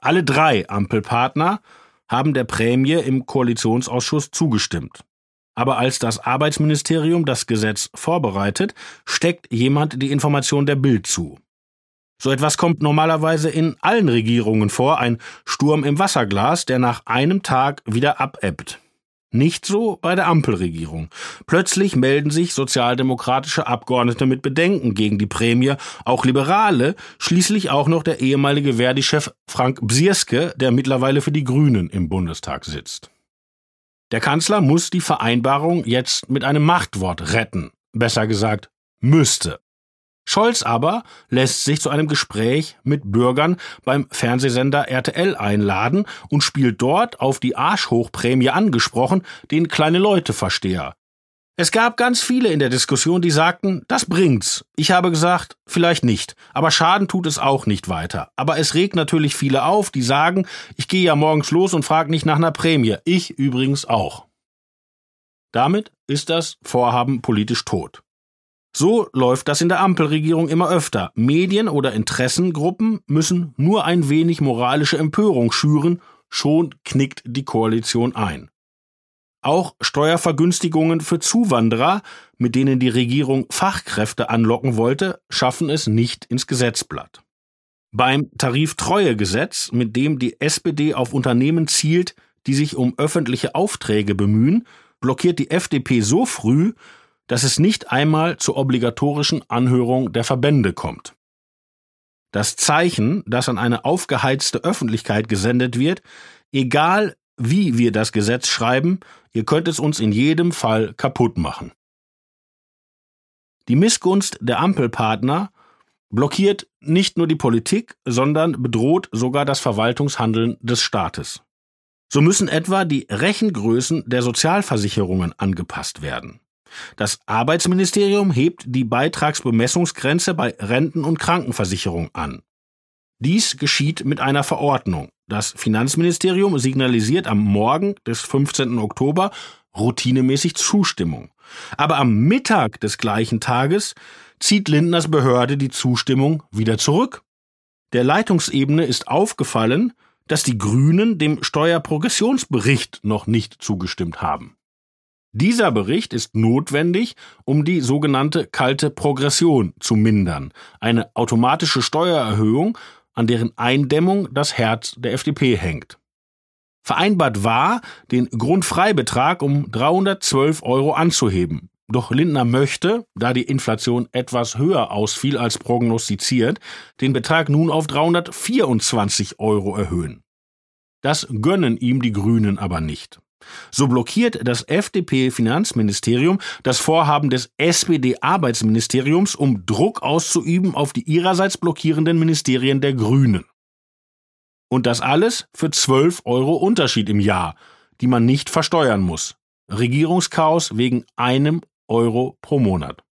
Alle 3 Ampelpartner haben der Prämie im Koalitionsausschuss zugestimmt. Aber als das Arbeitsministerium das Gesetz vorbereitet, steckt jemand die Information der Bild zu. So etwas kommt normalerweise in allen Regierungen vor, ein Sturm im Wasserglas, der nach einem Tag wieder abebbt. Nicht so bei der Ampelregierung. Plötzlich melden sich sozialdemokratische Abgeordnete mit Bedenken gegen die Prämie, auch Liberale, schließlich auch noch der ehemalige Verdi-Chef Frank Bsirske, der mittlerweile für die Grünen im Bundestag sitzt. Der Kanzler muss die Vereinbarung jetzt mit einem Machtwort retten, besser gesagt, müsste. Scholz aber lässt sich zu einem Gespräch mit Bürgern beim Fernsehsender RTL einladen und spielt dort auf die Arschhochprämie angesprochen den Kleine-Leute-Versteher. Es gab ganz viele in der Diskussion, die sagten, das bringt's. Ich habe gesagt, vielleicht nicht, aber Schaden tut es auch nicht weiter. Aber es regt natürlich viele auf, die sagen, ich gehe ja morgens los und frage nicht nach einer Prämie. Ich übrigens auch. Damit ist das Vorhaben politisch tot. So läuft das in der Ampelregierung immer öfter. Medien oder Interessengruppen müssen nur ein wenig moralische Empörung schüren, schon knickt die Koalition ein. Auch Steuervergünstigungen für Zuwanderer, mit denen die Regierung Fachkräfte anlocken wollte, schaffen es nicht ins Gesetzblatt. Beim Tariftreuegesetz, mit dem die SPD auf Unternehmen zielt, die sich um öffentliche Aufträge bemühen, blockiert die FDP so früh, dass es nicht einmal zur obligatorischen Anhörung der Verbände kommt. Das Zeichen, das an eine aufgeheizte Öffentlichkeit gesendet wird, egal wie wir das Gesetz schreiben, ihr könnt es uns in jedem Fall kaputt machen. Die Missgunst der Ampelpartner blockiert nicht nur die Politik, sondern bedroht sogar das Verwaltungshandeln des Staates. So müssen etwa die Rechengrößen der Sozialversicherungen angepasst werden. Das Arbeitsministerium hebt die Beitragsbemessungsgrenze bei Renten- und Krankenversicherung an. Dies geschieht mit einer Verordnung. Das Finanzministerium signalisiert am Morgen des 15. Oktober routinemäßig Zustimmung. Aber am Mittag des gleichen Tages zieht Lindners Behörde die Zustimmung wieder zurück. Der Leitungsebene ist aufgefallen, dass die Grünen dem Steuerprogressionsbericht noch nicht zugestimmt haben. Dieser Bericht ist notwendig, um die sogenannte kalte Progression zu mindern, eine automatische Steuererhöhung, an deren Eindämmung das Herz der FDP hängt. Vereinbart war, den Grundfreibetrag um 312 € anzuheben. Doch Lindner möchte, da die Inflation etwas höher ausfiel als prognostiziert, den Betrag nun auf 324 € erhöhen. Das gönnen ihm die Grünen aber nicht. So blockiert das FDP-Finanzministerium das Vorhaben des SPD-Arbeitsministeriums, um Druck auszuüben auf die ihrerseits blockierenden Ministerien der Grünen. Und das alles für 12 € Unterschied im Jahr, die man nicht versteuern muss. Regierungschaos wegen einem Euro pro Monat.